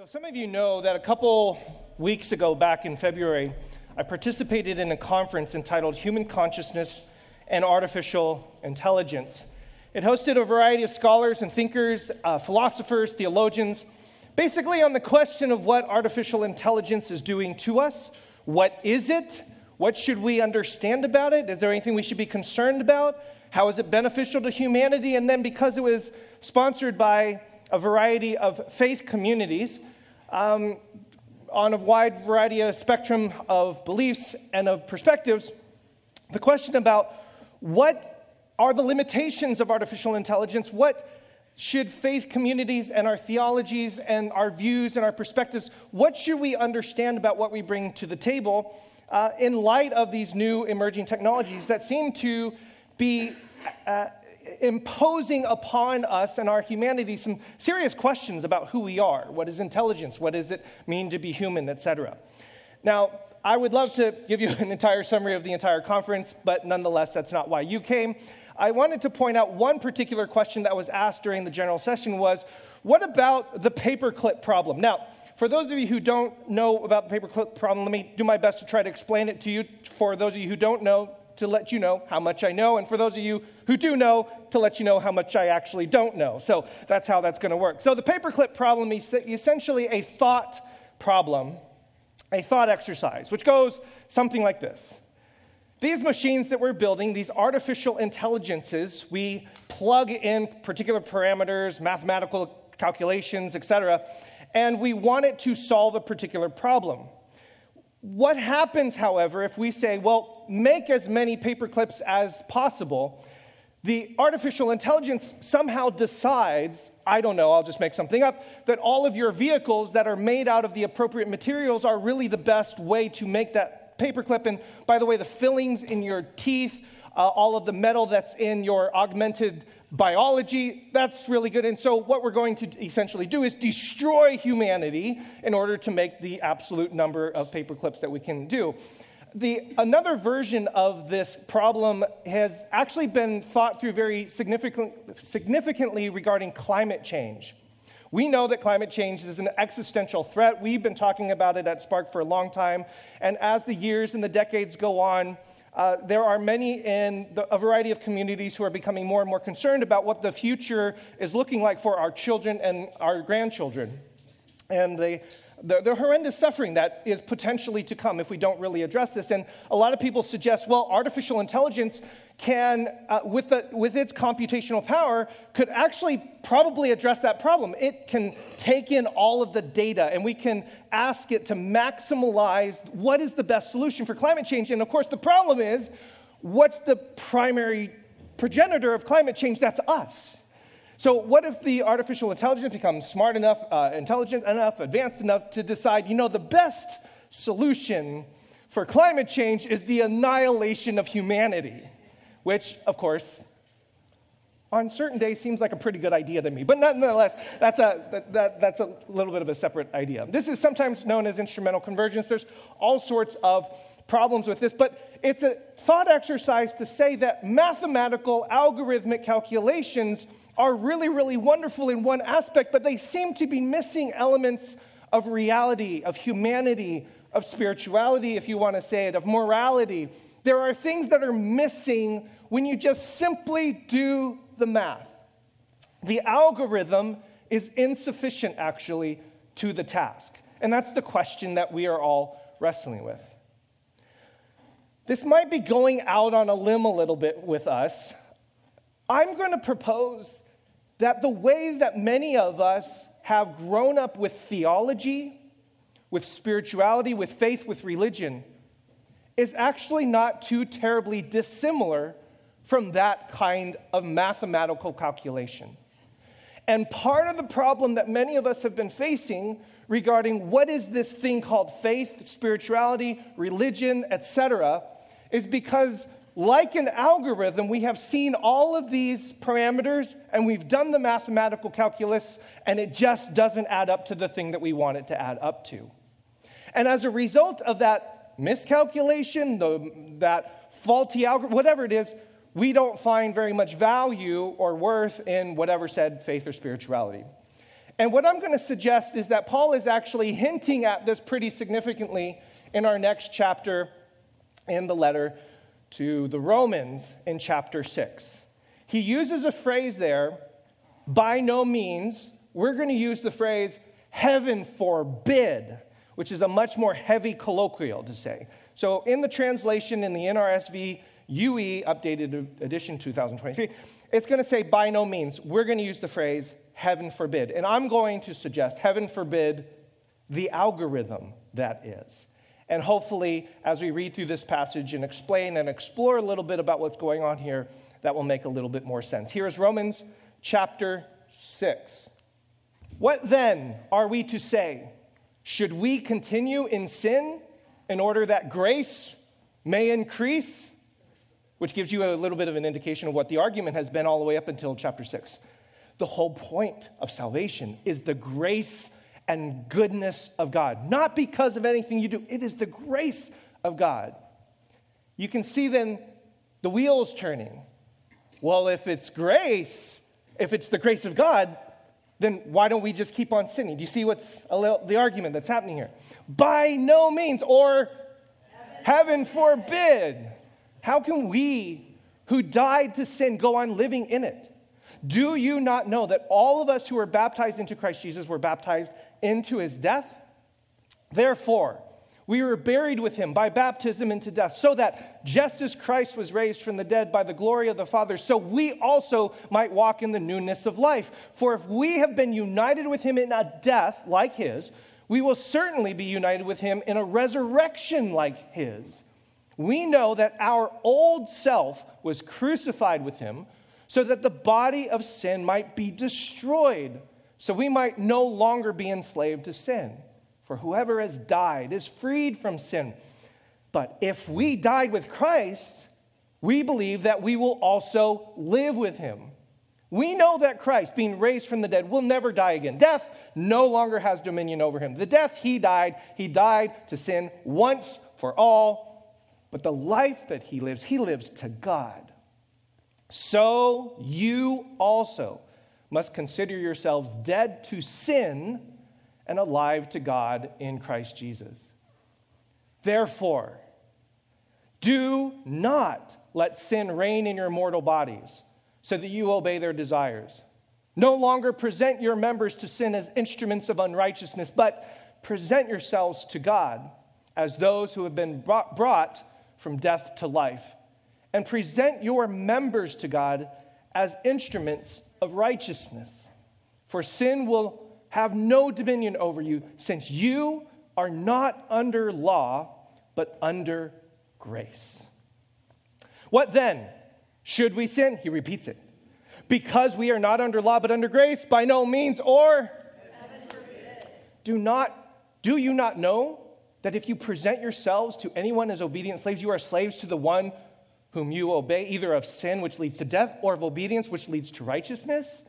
So some of you know that a couple weeks ago, back in February, I participated in a conference entitled Human Consciousness and Artificial Intelligence. It hosted a variety of scholars and thinkers, philosophers, theologians, basically on the question of what artificial intelligence is doing to us. What is it? What should we understand about it? Is there anything we should be concerned about? How is it beneficial to humanity? And then because it was sponsored by a variety of faith communities, on a wide variety of spectrum of beliefs and of perspectives, the question about what are the limitations of artificial intelligence, what should faith communities and our theologies and our views and our perspectives, what should we understand about what we bring to the table in light of these new emerging technologies that seem to be imposing upon us and our humanity some serious questions about who we are. What is intelligence? What does it mean to be human, etc.? Now, I would love to give you an entire summary of the entire conference, but nonetheless, that's not why you came. I wanted to point out one particular question that was asked during the general session was, what about the paperclip problem? Now, for those of you who don't know about the paperclip problem, let me do my best to try to explain it to you. For those of you who don't know, to let you know how much I know, and for those of you who do know, to let you know how much I actually don't know. So that's how that's going to work. So the paperclip problem is essentially a thought problem, a thought exercise, which goes something like this. These machines that we're building, these artificial intelligences, we plug in particular parameters, mathematical calculations, etc., and we want it to solve a particular problem. What happens, however, if we say, well, make as many paperclips as possible, the artificial intelligence somehow decides, I don't know, I'll just make something up, that all of your vehicles that are made out of the appropriate materials are really the best way to make that paperclip. And by the way, the fillings in your teeth, all of the metal that's in your augmented biology, that's really good. And so what we're going to essentially do is destroy humanity in order to make the absolute number of paperclips that we can do. Another version of this problem has actually been thought through very significantly regarding climate change. We know that climate change is an existential threat. We've been talking about it at Spark for a long time. And as the years and the decades go on, there are many in a variety of communities who are becoming more and more concerned about what the future is looking like for our children and our grandchildren. And the horrendous suffering that is potentially to come if we don't really address this. And a lot of people suggest, well, artificial intelligence can, with its computational power, could actually probably address that problem. It can take in all of the data, and we can ask it to maximize what is the best solution for climate change. And of course, the problem is, what's the primary progenitor of climate change? That's us. So what if the artificial intelligence becomes smart enough, intelligent enough, advanced enough to decide, the best solution for climate change is the annihilation of humanity? Which, of course, on certain days seems like a pretty good idea to me. But nonetheless, that's a little bit of a separate idea. This is sometimes known as instrumental convergence. There's all sorts of problems with this, but it's a thought exercise to say that mathematical algorithmic calculations are really, really wonderful in one aspect, but they seem to be missing elements of reality, of humanity, of spirituality, if you want to say it, of morality. There are things that are missing when you just simply do the math. The algorithm is insufficient, actually, to the task. And that's the question that we are all wrestling with. This might be going out on a limb a little bit with us. I'm going to propose that the way that many of us have grown up with theology, with spirituality, with faith, with religion, is actually not too terribly dissimilar from that kind of mathematical calculation. And part of the problem that many of us have been facing regarding what is this thing called faith, spirituality, religion, etc., is because, like an algorithm, we have seen all of these parameters and we've done the mathematical calculus, and it just doesn't add up to the thing that we want it to add up to. And as a result of that miscalculation, that faulty algorithm, whatever it is, we don't find very much value or worth in whatever said faith or spirituality. And what I'm going to suggest is that Paul is actually hinting at this pretty significantly in our next chapter in the letter to the Romans in chapter 6. He uses a phrase there, by no means. We're going to use the phrase, heaven forbid, which is a much more heavy colloquial to say. So in the translation in the NRSV UE updated edition 2023, it's going to say by no means. We're going to use the phrase heaven forbid. And I'm going to suggest heaven forbid the algorithm that is. And hopefully, as we read through this passage and explain and explore a little bit about what's going on here, that will make a little bit more sense. Here is Romans chapter 6. What then are we to say? Should we continue in sin in order that grace may increase? Which gives you a little bit of an indication of what the argument has been all the way up until chapter 6. The whole point of salvation is the grace and goodness of God. Not because of anything you do. It is the grace of God. You can see then the wheels turning. Well, if it's grace, if it's the grace of God, then why don't we just keep on sinning? Do you see the argument that's happening here? By no means, or heaven forbid. How can we who died to sin go on living in it? Do you not know that all of us who were baptized into Christ Jesus were baptized into his death? Therefore, we were buried with him by baptism into death, so that just as Christ was raised from the dead by the glory of the Father, so we also might walk in the newness of life. For if we have been united with him in a death like his, we will certainly be united with him in a resurrection like his. We know that our old self was crucified with him, so that the body of sin might be destroyed, so we might no longer be enslaved to sin. For whoever has died is freed from sin. But if we died with Christ, we believe that we will also live with him. We know that Christ, being raised from the dead, will never die again. Death no longer has dominion over him. The death he died to sin once for all. But the life that he lives to God. So you also must consider yourselves dead to sin and alive to God in Christ Jesus. Therefore, do not let sin reign in your mortal bodies, so that you obey their desires. No longer present your members to sin as instruments of unrighteousness, but present yourselves to God as those who have been brought from death to life. And present your members to God as instruments of righteousness. For sin will have no dominion over you, since you are not under law, but under grace. What then? Should we sin? He repeats it. Because we are not under law, but under grace? By no means, or? Do you not know that if you present yourselves to anyone as obedient slaves, you are slaves to the one whom you obey, either of sin, which leads to death, or of obedience, which leads to righteousness?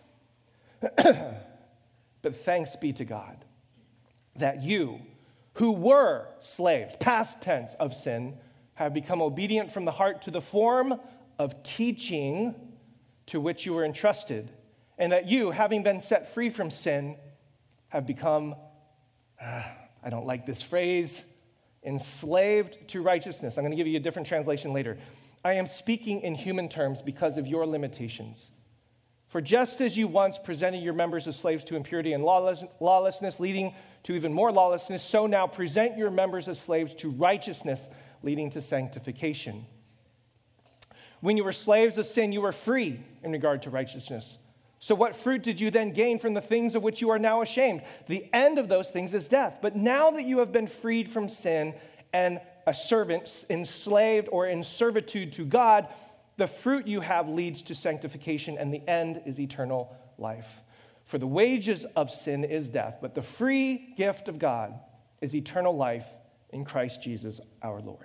But thanks be to God that you, who were slaves, past tense, of sin, have become obedient from the heart to the form of teaching to which you were entrusted, and that you, having been set free from sin, have become, I don't like this phrase, enslaved to righteousness. I'm going to give you a different translation later. I am speaking in human terms because of your limitations. For just as you once presented your members as slaves to impurity and lawlessness, leading to even more lawlessness, so now present your members as slaves to righteousness, leading to sanctification. When you were slaves of sin, you were free in regard to righteousness. So what fruit did you then gain from the things of which you are now ashamed? The end of those things is death. But now that you have been freed from sin and a servant enslaved or in servitude to God, the fruit you have leads to sanctification, and the end is eternal life. For the wages of sin is death, but the free gift of God is eternal life in Christ Jesus our Lord.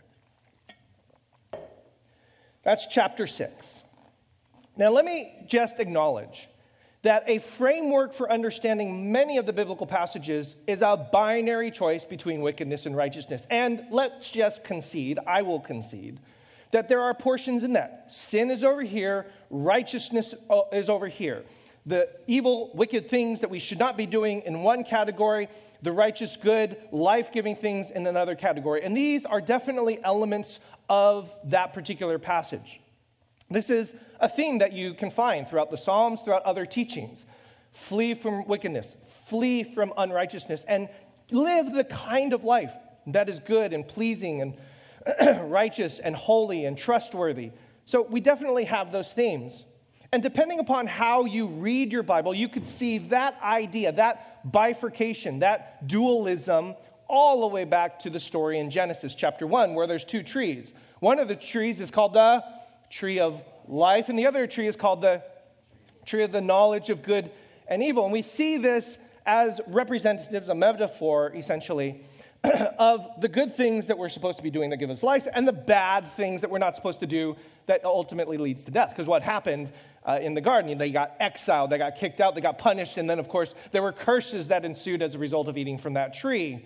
That's chapter 6. Now let me just acknowledge that a framework for understanding many of the biblical passages is a binary choice between wickedness and righteousness. And let's just concede, I will concede, that there are portions in that. Sin is over here, righteousness is over here. the evil, wicked things that we should not be doing in one category, the righteous, good, life-giving things in another category. And these are definitely elements of that particular passage. This is a theme that you can find throughout the Psalms, throughout other teachings. Flee from wickedness, flee from unrighteousness, and live the kind of life that is good and pleasing and righteous and holy and trustworthy. So we definitely have those themes. And depending upon how you read your Bible, you could see that idea, that bifurcation, that dualism, all the way back to the story in Genesis chapter 1, where there's two trees. One of the trees is called the tree of life, and the other tree is called the tree of the knowledge of good and evil. And we see this as representatives, a metaphor, essentially, of the good things that we're supposed to be doing that give us life, and the bad things that we're not supposed to do that ultimately leads to death. Because what happened in the garden, they got exiled, they got kicked out, they got punished, and then, of course, there were curses that ensued as a result of eating from that tree.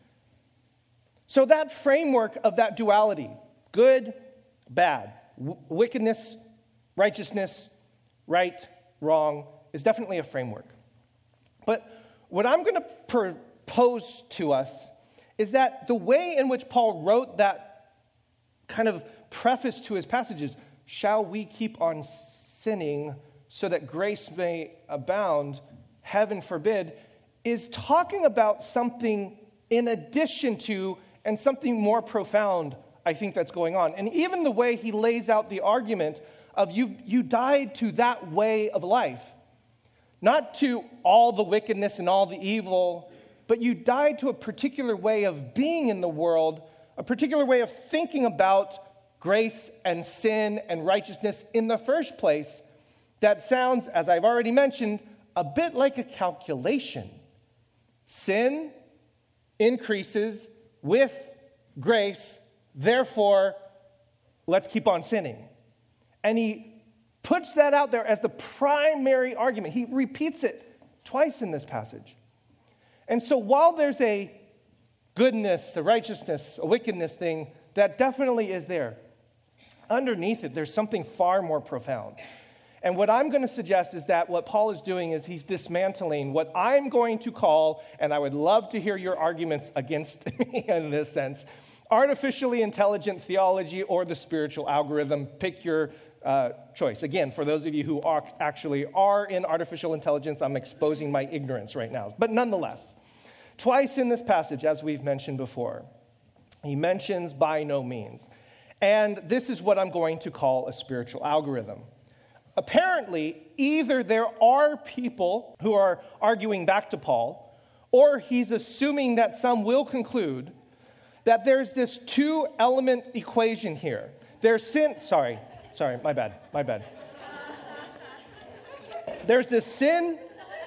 So that framework of that duality, good, bad, wickedness, righteousness, right, wrong, is definitely a framework. But what I'm going to propose to us is that the way in which Paul wrote that kind of preface to his passages, shall we keep on sinning so that grace may abound, heaven forbid, is talking about something in addition to and something more profound, I think, that's going on. And even the way he lays out the argument of you died to that way of life, not to all the wickedness and all the evil, but you died to a particular way of being in the world, a particular way of thinking about grace and sin and righteousness in the first place that sounds, as I've already mentioned, a bit like a calculation. Sin increases with grace, therefore, let's keep on sinning. And he puts that out there as the primary argument. He repeats it twice in this passage. And so while there's a goodness, a righteousness, a wickedness thing that definitely is there, underneath it, there's something far more profound. And what I'm going to suggest is that what Paul is doing is he's dismantling what I'm going to call, and I would love to hear your arguments against me in this sense, artificially intelligent theology or the spiritual algorithm. Pick your choice. Again, for those of you who actually are in artificial intelligence, I'm exposing my ignorance right now. But nonetheless, twice in this passage, as we've mentioned before, he mentions by no means. And this is what I'm going to call a spiritual algorithm. Apparently, either there are people who are arguing back to Paul, or he's assuming that some will conclude that there's this two-element equation here. There's sin, sorry, my bad. There's this sin.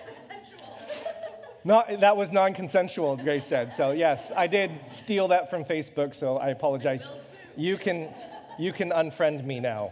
No, that was non-consensual, Grace said. So yes, I did steal that from Facebook, so I apologize. You can unfriend me now.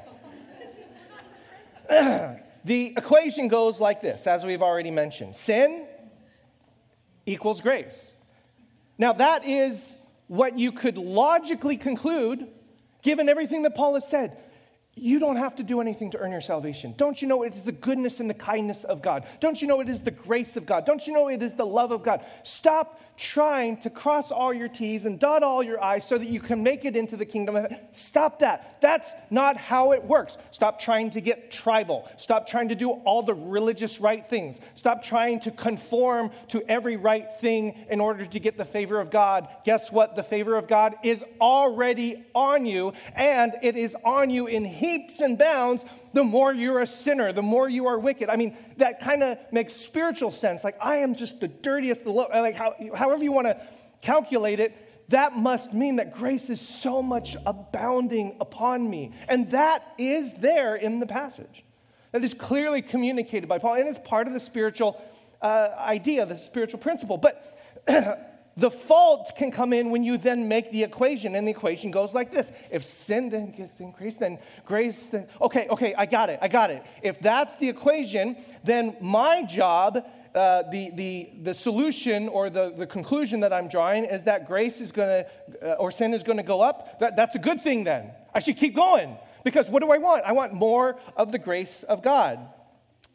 The equation goes like this, as we've already mentioned. Sin equals grace. Now that is what you could logically conclude, given everything that Paul has said. You don't have to do anything to earn your salvation. Don't you know it is the goodness and the kindness of God? Don't you know it is the grace of God? Don't you know it is the love of God? Stop trying to cross all your T's and dot all your I's so that you can make it into the kingdom of heaven. Stop that. That's not how it works. Stop trying to get tribal. Stop trying to do all the religious right things. Stop trying to conform to every right thing in order to get the favor of God. Guess what? The favor of God is already on you, and it is on you in heaps and bounds the more you're a sinner, the more you are wicked. I mean, that kind of makes spiritual sense. Like, I am just the dirtiest, however you want to calculate it, that must mean that grace is so much abounding upon me. And that is there in the passage. That is clearly communicated by Paul, and it's part of the spiritual idea, the spiritual principle. But the fault can come in when you then make the equation, and the equation goes like this. If sin then gets increased, then grace, then... Okay, I got it. If that's the equation, then my job, the solution or the conclusion that I'm drawing is that grace is going to, or sin is going to go up. That's a good thing then. I should keep going, because what do I want? I want more of the grace of God.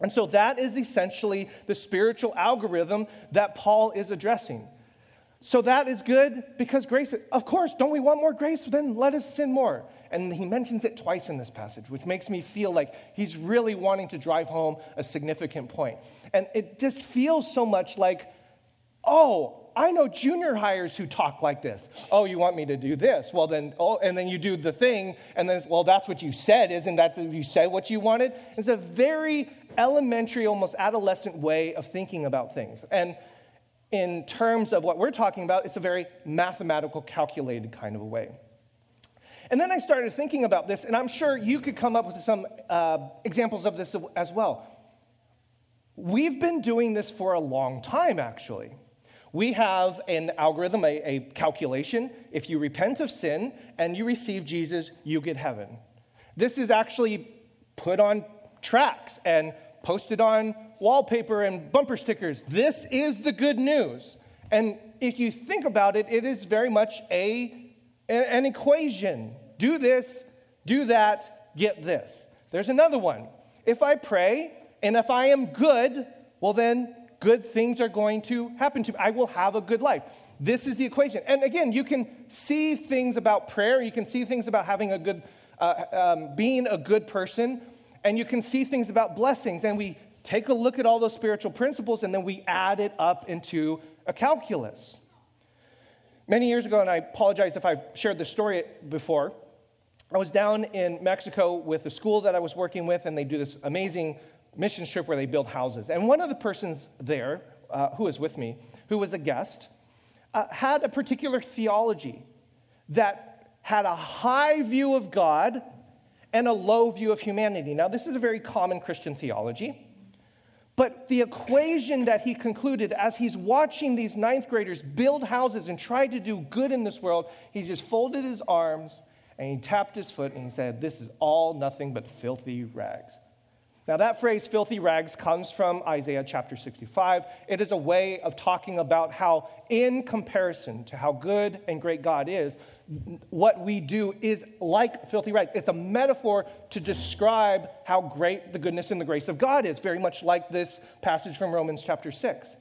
And so that is essentially the spiritual algorithm that Paul is addressing. So that is good because grace, of course, don't we want more grace? Then let us sin more. And he mentions it twice in this passage, which makes me feel like he's really wanting to drive home a significant point. And it just feels so much like, oh, I know junior hires who talk like this. Oh, you want me to do this? Well, then, and then you do the thing, and then, well, that's what you said. Isn't that you said what you wanted? It's a very elementary, almost adolescent way of thinking about things. And in terms of what we're talking about, it's a very mathematical, calculated kind of a way. And then I started thinking about this, and I'm sure you could come up with some examples of this as well. We've been doing this for a long time, actually. We have an algorithm, a calculation. If you repent of sin and you receive Jesus, you get heaven. This is actually put on tracts and posted on wallpaper and bumper stickers. This is the good news. And if you think about it, it is very much an equation. Do this, do that, get this. There's another one. If I pray and if I am good, well then good things are going to happen to me. I will have a good life. This is the equation. And again, you can see things about prayer. You can see things about having a good, being a good person. And you can see things about blessings. And we take a look at all those spiritual principles and then we add it up into a calculus. Many years ago, and I apologize if I've shared this story before, I was down in Mexico with a school that I was working with, and they do this amazing mission trip where they build houses. And one of the persons there, who was with me, who was a guest, had a particular theology that had a high view of God and a low view of humanity. Now, this is a very common Christian theology, but the equation that he concluded as he's watching these ninth graders build houses and try to do good in this world, he just folded his arms and he tapped his foot and he said, "This is all nothing but filthy rags." Now, that phrase, filthy rags, comes from Isaiah chapter 65. It is a way of talking about how, in comparison to how good and great God is, what we do is like filthy rags. It's a metaphor to describe how great the goodness and the grace of God is, very much like this passage from Romans chapter 6.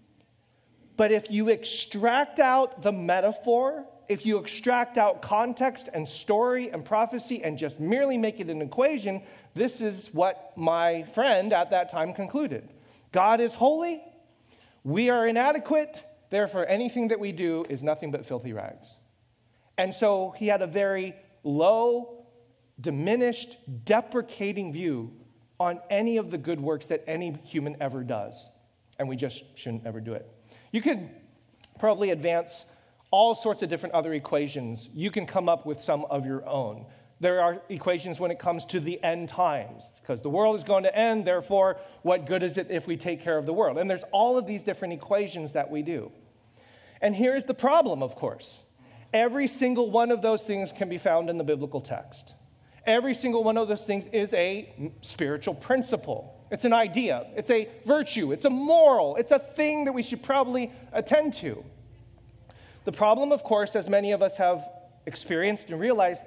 But if you extract out the metaphor, if you extract out context and story and prophecy and just merely make it an equation, this is what my friend at that time concluded. God is holy. We are inadequate. Therefore, anything that we do is nothing but filthy rags. And so he had a very low, diminished, deprecating view on any of the good works that any human ever does. And we just shouldn't ever do it. You could probably advance all sorts of different other equations. You can come up with some of your own. There are equations when it comes to the end times, because the world is going to end, therefore, what good is it if we take care of the world? And there's all of these different equations that we do. And here's the problem, of course. Every single one of those things can be found in the biblical text. Every single one of those things is a spiritual principle. It's an idea. It's a virtue. It's a moral. It's a thing that we should probably attend to. The problem, of course, as many of us have experienced and realized,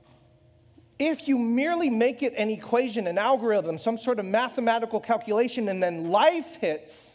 if you merely make it an equation, an algorithm, some sort of mathematical calculation, and then life hits,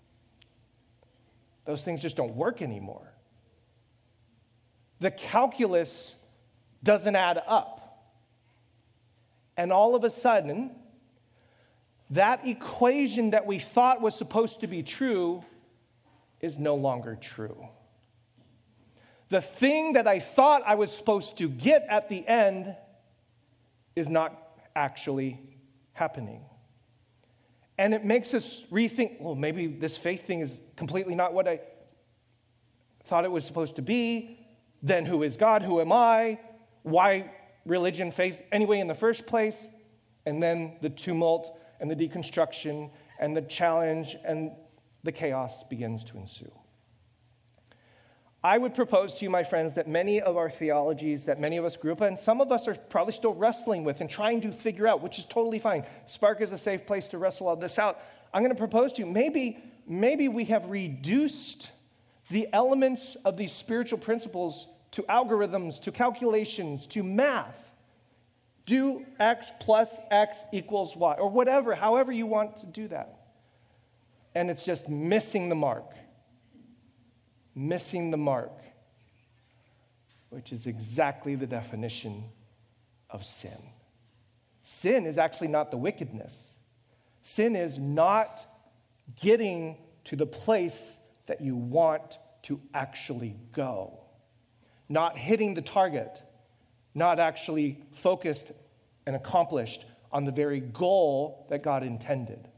those things just don't work anymore. The calculus doesn't add up. And all of a sudden, that equation that we thought was supposed to be true is no longer true. The thing that I thought I was supposed to get at the end is not actually happening. And it makes us rethink, well, maybe this faith thing is completely not what I thought it was supposed to be. Then who is God? Who am I? Why religion, faith, anyway, in the first place? And then the tumult and the deconstruction and the challenge and the chaos begins to ensue. I would propose to you, my friends, that many of our theologies that many of us grew up in, some of us are probably still wrestling with and trying to figure out, which is totally fine. Spark is a safe place to wrestle all this out. I'm going to propose to you, maybe we have reduced the elements of these spiritual principles to algorithms, to calculations, to math. Do X plus X equals Y, or whatever, however you want to do that. And it's just missing the mark. Missing the mark, which is exactly the definition of sin. Sin is actually not the wickedness. Sin is not getting to the place that you want to actually go. Not hitting the target. Not actually focused and accomplished on the very goal that God intended.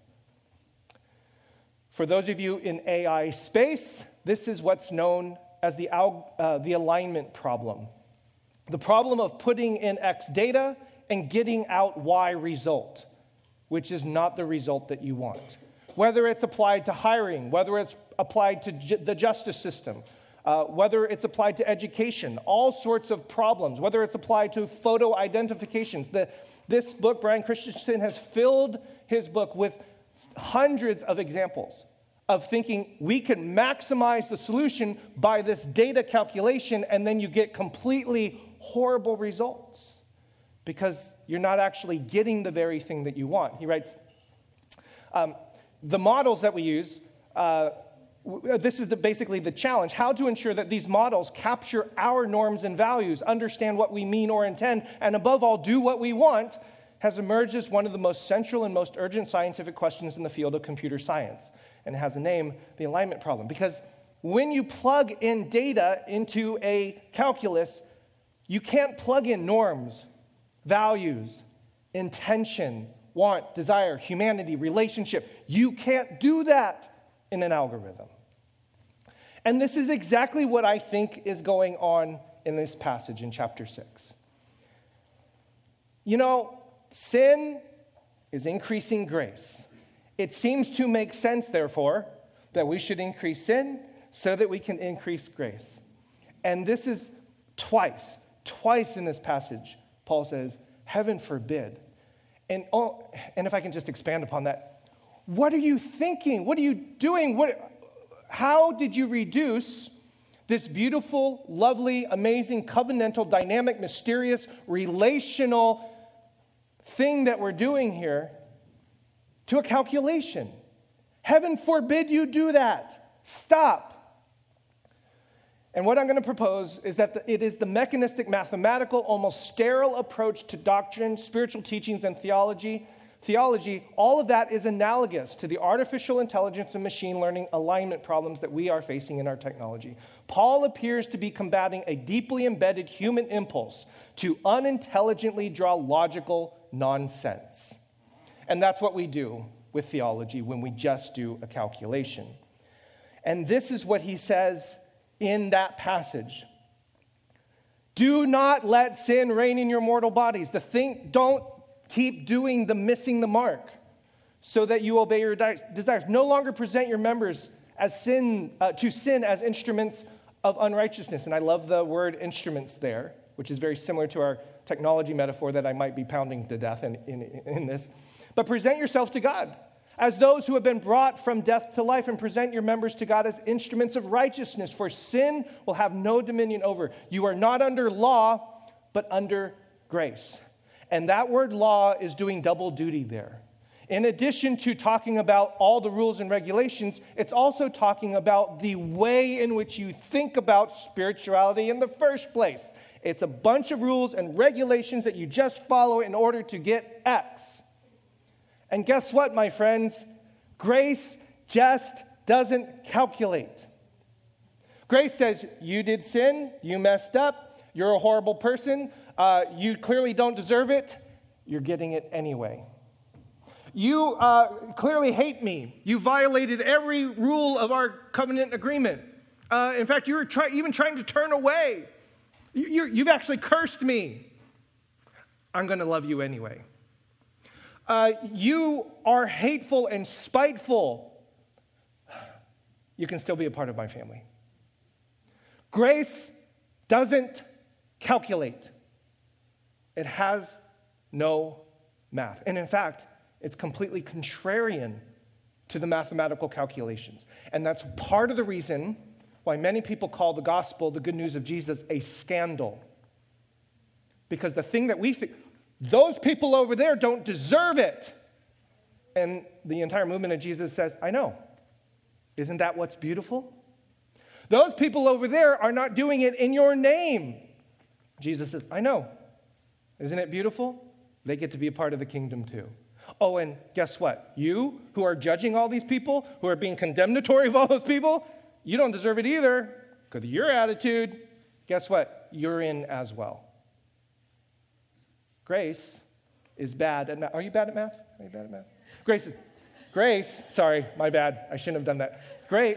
For those of you in AI space, this is what's known as the alignment problem. The problem of putting in X data and getting out Y result, which is not the result that you want. Whether it's applied to hiring, whether it's applied to the justice system, whether it's applied to education, all sorts of problems, whether it's applied to photo identifications. This book, Brian Christensen has filled his book with hundreds of examples of thinking we can maximize the solution by this data calculation, and then you get completely horrible results because you're not actually getting the very thing that you want. He writes, the models that we use, this is basically the challenge, how to ensure that these models capture our norms and values, understand what we mean or intend, and above all, do what we want, has emerged as one of the most central and most urgent scientific questions in the field of computer science. And it has a name, the alignment problem. Because when you plug in data into a calculus, you can't plug in norms, values, intention, want, desire, humanity, relationship. You can't do that in an algorithm. And this is exactly what I think is going on in this passage in chapter 6. You know, sin is increasing grace. It seems to make sense, therefore, that we should increase sin so that we can increase grace. And this is twice in this passage, Paul says, heaven forbid. And if I can just expand upon that, what are you thinking? What are you doing? How did you reduce this beautiful, lovely, amazing, covenantal, dynamic, mysterious, relational thing that we're doing here to a calculation? Heaven forbid you do that. Stop. And what I'm going to propose is that it is the mechanistic, mathematical, almost sterile approach to doctrine, spiritual teachings, and theology. All of that is analogous to the artificial intelligence and machine learning alignment problems that we are facing in our technology. Paul appears to be combating a deeply embedded human impulse to unintelligently draw logical nonsense. And that's what we do with theology when we just do a calculation. And this is what he says in that passage. Do not let sin reign in your mortal bodies. Don't keep doing the missing the mark so that you obey your desires. No longer present your members as to sin as instruments of unrighteousness. And I love the word instruments there, which is very similar to our technology metaphor that I might be pounding to death in this. But present yourself to God as those who have been brought from death to life, and present your members to God as instruments of righteousness, for sin will have no dominion over. You are not under law, but under grace. And that word law is doing double duty there. In addition to talking about all the rules and regulations, it's also talking about the way in which you think about spirituality in the first place. It's a bunch of rules and regulations that you just follow in order to get X. And guess what, my friends? Grace just doesn't calculate. Grace says, you did sin, you messed up, you're a horrible person, you clearly don't deserve it, you're getting it anyway. You clearly hate me. You violated every rule of our covenant agreement. In fact, you're even trying to turn away. You've actually cursed me. I'm going to love you anyway. You are hateful and spiteful. You can still be a part of my family. Grace doesn't calculate. It has no math. And in fact, it's completely contrarian to the mathematical calculations. And that's part of the reason why many people call the gospel, the good news of Jesus, a scandal. Because the thing that Those people over there don't deserve it. And the entire movement of Jesus says, I know. Isn't that what's beautiful? Those people over there are not doing it in your name. Jesus says, I know. Isn't it beautiful? They get to be a part of the kingdom too. Oh, and guess what? You who are judging all these people, who are being condemnatory of all those people, you don't deserve it either because of your attitude. Guess what? You're in as well. Grace is bad at math. Are you bad at math? Are you bad at math? Grace, sorry, my bad. I shouldn't have done that. Grace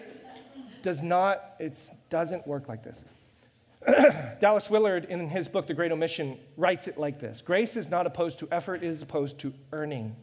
doesn't work like this. Dallas Willard, in his book, The Great Omission, writes it like this. Grace is not opposed to effort, it is opposed to earning.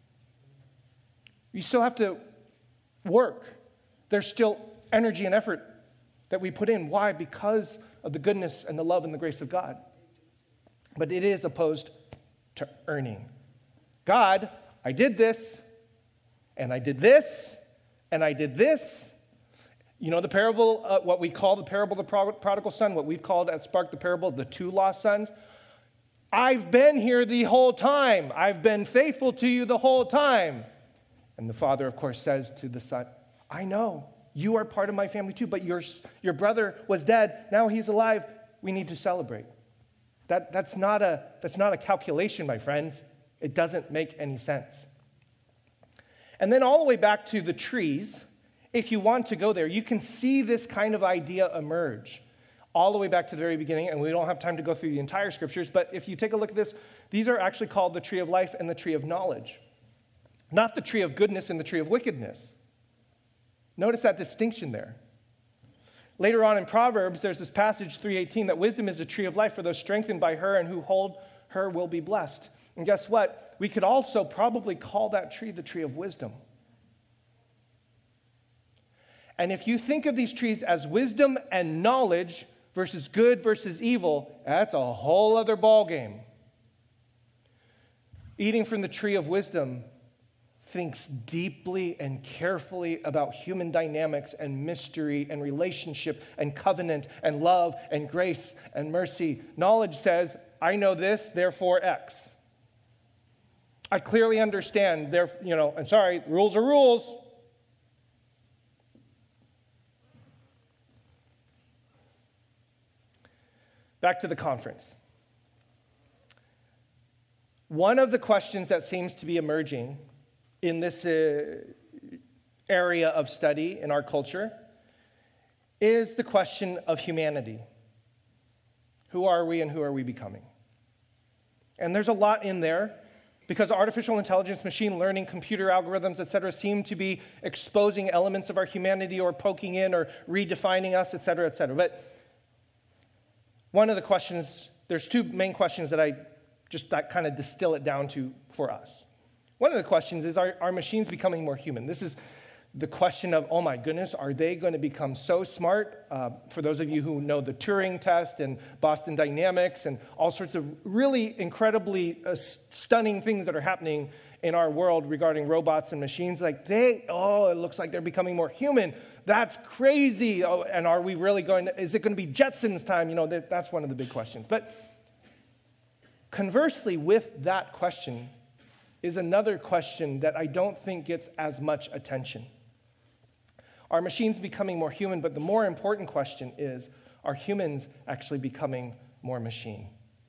You still have to work. There's still energy and effort that we put in. Why? Because of the goodness and the love and the grace of God. But it is opposed to earning. God, I did this, and I did this, and I did this. You know the parable, what we call the parable of the prodigal son, what we've called at Spark the parable of the two lost sons. I've been here the whole time. I've been faithful to you the whole time. And the father, of course, says to the son, I know, you are part of my family too, but your brother was dead. Now he's alive. We need to celebrate. That's not a calculation, my friends. It doesn't make any sense. And then all the way back to the trees, if you want to go there, you can see this kind of idea emerge all the way back to the very beginning, and we don't have time to go through the entire scriptures, but if you take a look at this, these are actually called the tree of life and the tree of knowledge, not the tree of goodness and the tree of wickedness. Notice that distinction there. Later on in Proverbs, there's this passage, 3:18, that wisdom is a tree of life for those strengthened by her, and who hold her will be blessed. And guess what? We could also probably call that tree the tree of wisdom. And if you think of these trees as wisdom and knowledge versus good versus evil, that's a whole other ballgame. Eating from the tree of wisdom thinks deeply and carefully about human dynamics and mystery and relationship and covenant and love and grace and mercy. Knowledge says, I know this, therefore X. I clearly understand, and sorry, rules are rules. Back to the conference. One of the questions that seems to be emerging in this area of study in our culture is the question of humanity. Who are we and who are we becoming? And there's a lot in there because artificial intelligence, machine learning, computer algorithms, et cetera, seem to be exposing elements of our humanity or poking in or redefining us, et cetera, et cetera. But one of the questions, there's two main questions that kind of distill it down to for us. One of the questions is, are machines becoming more human? This is the question of, oh my goodness, are they going to become so smart? For those of you who know the Turing test and Boston Dynamics and all sorts of really incredibly stunning things that are happening in our world regarding robots and machines, it looks like they're becoming more human. That's crazy. Oh, and are we really is it going to be Jetsons time? That's one of the big questions. But conversely, with that question is another question that I don't think gets as much attention. Are machines becoming more human? But the more important question is, are humans actually becoming more machine?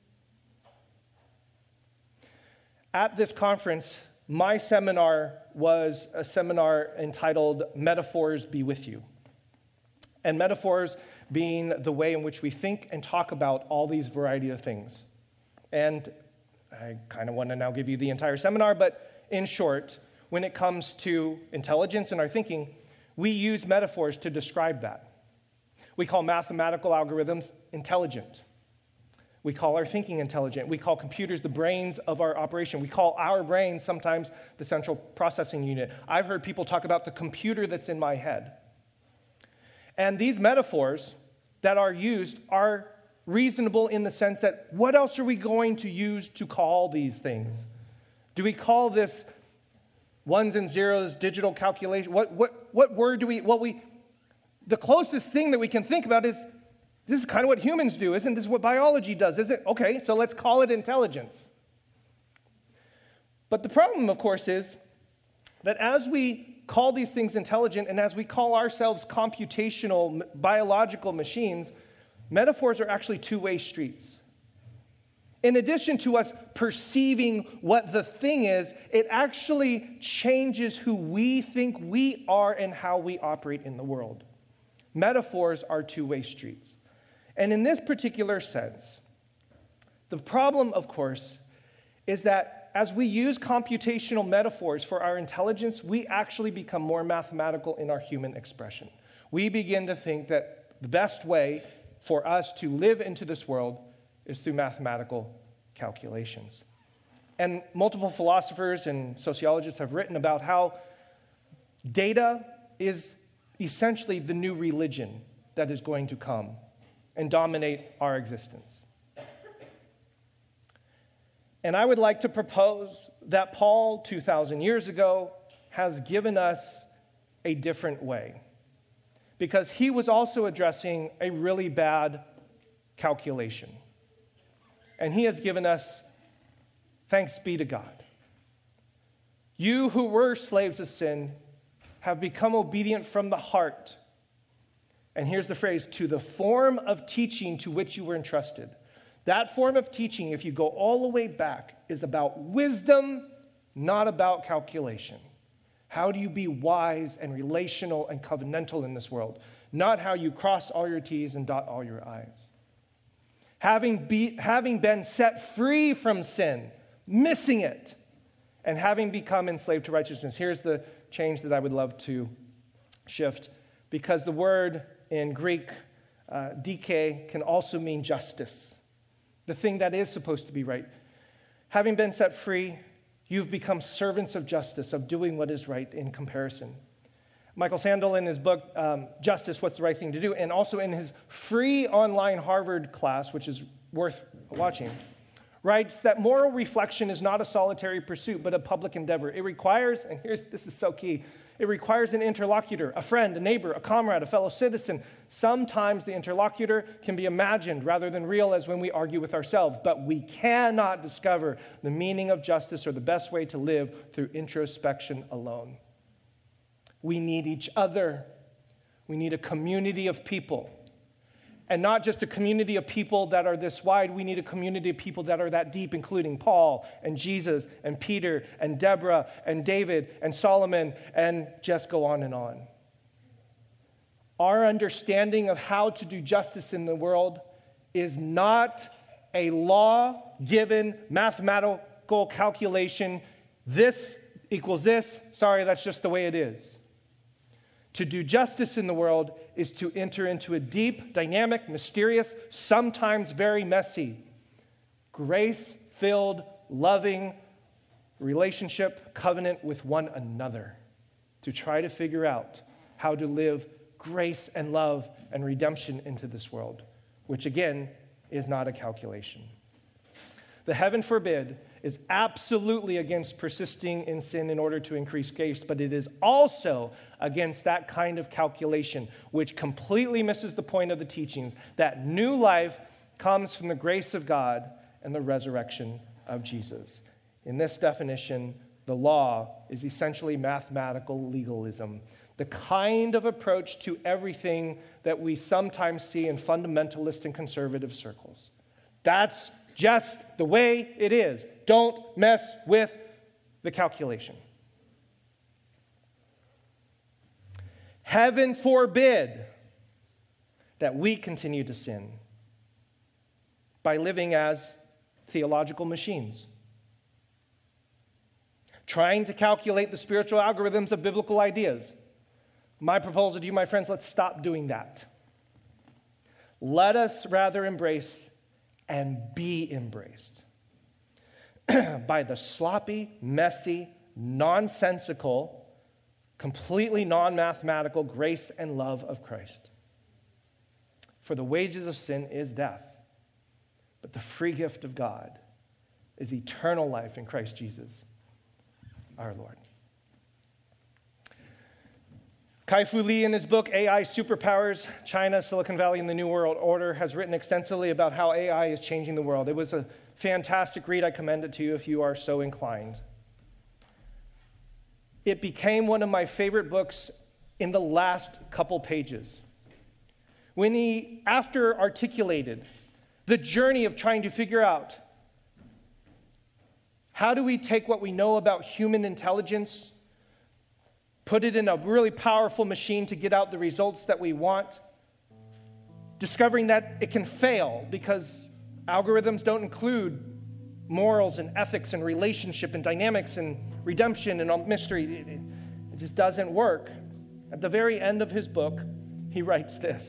At this conference, my seminar was a seminar entitled Metaphors Be With You. And metaphors being the way in which we think and talk about all these variety of things. And I kind of want to now give you the entire seminar, but in short, when it comes to intelligence and our thinking, we use metaphors to describe that. We call mathematical algorithms intelligent. We call our thinking intelligent. We call computers the brains of our operation. We call our brains sometimes the central processing unit. I've heard people talk about the computer that's in my head. And these metaphors that are used are reasonable in the sense that what else are we going to use to call these things? Do we call this ones and zeros, digital calculation? What word do we, the closest thing that we can think about is, this is kind of what humans do. Isn't this what biology does? Is it? Okay, so let's call it intelligence. But the problem, of course, is that as we call these things intelligent and as we call ourselves computational, biological machines, metaphors are actually two-way streets. In addition to us perceiving what the thing is, it actually changes who we think we are and how we operate in the world. Metaphors are two-way streets. And in this particular sense, the problem, of course, is that as we use computational metaphors for our intelligence, we actually become more mathematical in our human expression. We begin to think that the best way for us to live into this world is through mathematical calculations. And multiple philosophers and sociologists have written about how data is essentially the new religion that is going to come and dominate our existence. And I would like to propose that Paul, 2,000 years ago, has given us a different way, because he was also addressing a really bad calculation. And he has given us, thanks be to God. You who were slaves of sin have become obedient from the heart. And here's the phrase, to the form of teaching to which you were entrusted. That form of teaching, if you go all the way back, is about wisdom, not about calculation. How do you be wise and relational and covenantal in this world? Not how you cross all your T's and dot all your I's. Having been set free from sin, missing it, and having become enslaved to righteousness. Here's the change that I would love to shift, because the word in Greek, dike, can also mean justice, the thing that is supposed to be right. Having been set free, you've become servants of justice, of doing what is right in comparison. Michael Sandel, in his book, Justice, What's the Right Thing to Do, and also in his free online Harvard class, which is worth watching, writes that moral reflection is not a solitary pursuit, but a public endeavor. It requires, and this is so key, it requires an interlocutor, a friend, a neighbor, a comrade, a fellow citizen. Sometimes the interlocutor can be imagined rather than real, as when we argue with ourselves, but we cannot discover the meaning of justice or the best way to live through introspection alone. We need each other. We need a community of people. And not just a community of people that are this wide, we need a community of people that are that deep, including Paul and Jesus and Peter and Deborah and David and Solomon, and just go on and on. Our understanding of how to do justice in the world is not a law-given mathematical calculation. This equals this. Sorry, that's just the way it is. To do justice in the world is to enter into a deep, dynamic, mysterious, sometimes very messy, grace-filled, loving relationship, covenant with one another, to try to figure out how to live grace and love and redemption into this world, which again is not a calculation. The heaven forbid is absolutely against persisting in sin in order to increase grace, but it is also against that kind of calculation, which completely misses the point of the teachings, that new life comes from the grace of God and the resurrection of Jesus. In this definition, the law is essentially mathematical legalism, the kind of approach to everything that we sometimes see in fundamentalist and conservative circles. That's just the way it is. Don't mess with the calculation. Heaven forbid that we continue to sin by living as theological machines, trying to calculate the spiritual algorithms of biblical ideas. My proposal to you, my friends, let's stop doing that. Let us rather embrace and be embraced by the sloppy, messy, nonsensical, completely non-mathematical grace and love of Christ. For the wages of sin is death, but the free gift of God is eternal life in Christ Jesus, our Lord. Kai-Fu Lee, in his book, AI Superpowers, China, Silicon Valley, and the New World Order, has written extensively about how AI is changing the world. It was a fantastic read. I commend it to you if you are so inclined. It became one of my favorite books in the last couple pages. When he, after articulated the journey of trying to figure out how do we take what we know about human intelligence, put it in a really powerful machine to get out the results that we want, discovering that it can fail because algorithms don't include morals and ethics and relationship and dynamics and redemption and all mystery. It just doesn't work. At the very end of his book, he writes this: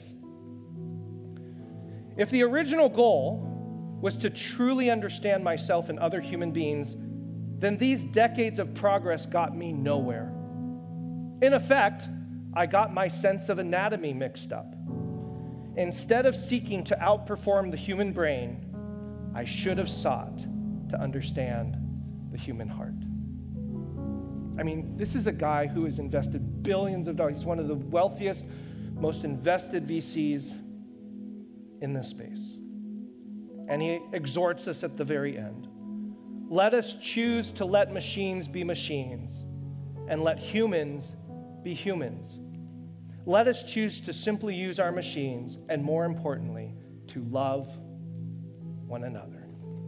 if the original goal was to truly understand myself and other human beings, then these decades of progress got me nowhere. In effect, I got my sense of anatomy mixed up. Instead of seeking to outperform the human brain, I should have sought to understand the human heart. I mean, this is a guy who has invested billions of dollars. He's one of the wealthiest, most invested VCs in this space. And he exhorts us at the very end. Let us choose to let machines be machines and let humans be humans. Let us choose to simply use our machines and, more importantly, to love one another.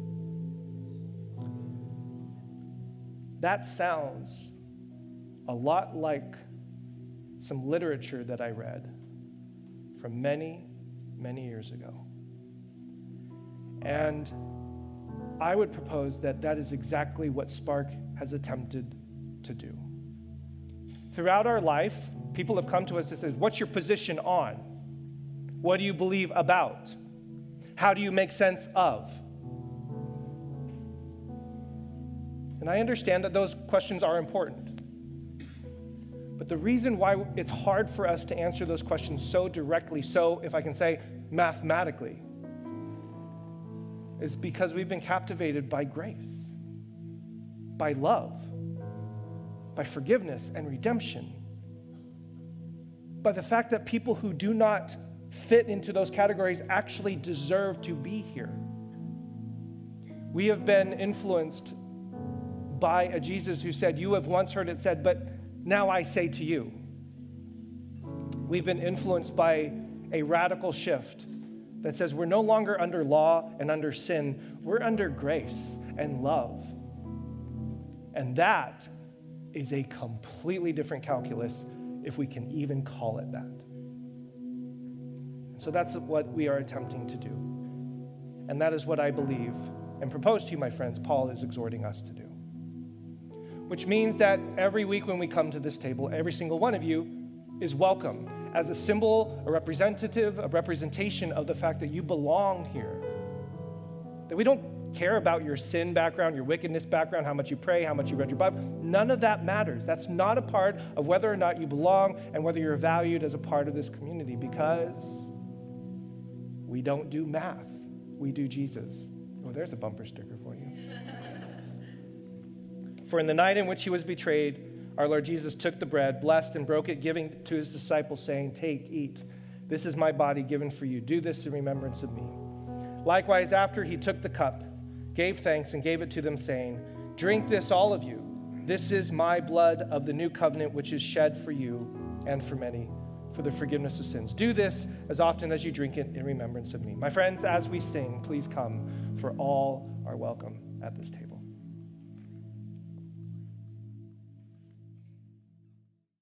That sounds a lot like some literature that I read from many, many years ago. And I would propose that that is exactly what Spark has attempted to do. Throughout our life, people have come to us and said, what's your position on? What do you believe about? How do you make sense of? And I understand that those questions are important. But the reason why it's hard for us to answer those questions so directly, so, if I can say, mathematically, is because we've been captivated by grace, by love, by forgiveness and redemption, by the fact that people who do not fit into those categories actually deserve to be here. We have been influenced by a Jesus who said, you have once heard it said, but now I say to you. We've been influenced by a radical shift that says we're no longer under law and under sin. We're under grace and love. And that is a completely different calculus, if we can even call it that. So that's what we are attempting to do. And that is what I believe and propose to you, my friends, Paul is exhorting us to do. Which means that every week when we come to this table, every single one of you is welcome as a symbol, a representative, a representation of the fact that you belong here. That we don't care about your sin background, your wickedness background, how much you pray, how much you read your Bible. None of that matters. That's not a part of whether or not you belong and whether you're valued as a part of this community, because we don't do math. We do Jesus. Oh, there's a bumper sticker for you. For in the night in which he was betrayed, our Lord Jesus took the bread, blessed and broke it, giving it to his disciples, saying, take, eat. This is my body given for you. Do this in remembrance of me. Likewise, after he took the cup, gave thanks and gave it to them, saying, drink this, all of you. This is my blood of the new covenant, which is shed for you and for many for the forgiveness of sins. Do this as often as you drink it in remembrance of me. My friends, as we sing, please come, for all are welcome at this table.